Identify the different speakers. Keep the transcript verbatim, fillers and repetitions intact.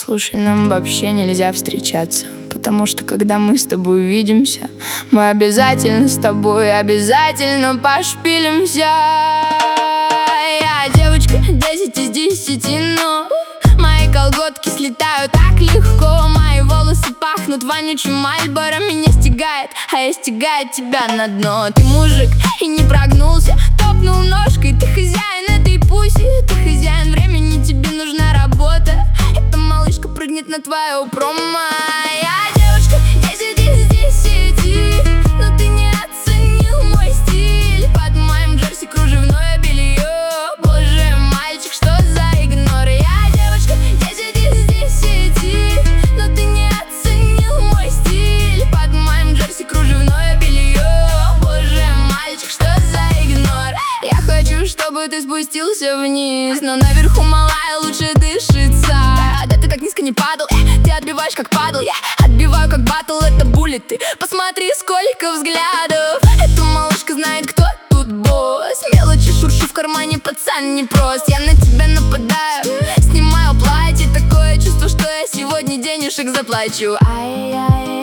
Speaker 1: Слушай, нам вообще нельзя встречаться, потому что когда мы с тобой увидимся, мы обязательно с тобой обязательно пошпилимся. Я девочка десять из десяти, но мои колготки слетают так легко. Мои волосы пахнут вонючим Мальборо. Меня стягает, а я стягаю тебя на дно. Ты мужик и не прогнулся, топнул ножкой. Ты хозяин этой пуси, ты хозяин времени, тебе нужна работа. Эта малышка прыгнет на твое промо. Я девочка десять из десяти, но ты не оценил мой стиль. Под моим джерси кружевное белье. Боже, мальчик, что за игнор? Я девочка десять из десяти, но ты не оценил мой стиль. Под моим джерси кружевное белье. Боже, мальчик, что за игнор? Я хочу, чтобы ты спустился вниз, но наверху, малая, лучше дышится. Да ты так низко не падал, э, ты отбиваешь как падал. Я отбиваю как батл, это буллеты. Посмотри, сколько взглядов. Эта малышка знает, кто тут босс. Мелочи шуршу в кармане, пацан непрост. Я на тебя нападаю, снимаю платье. Такое чувство, что я сегодня денежек заплачу. Ай-яй-яй.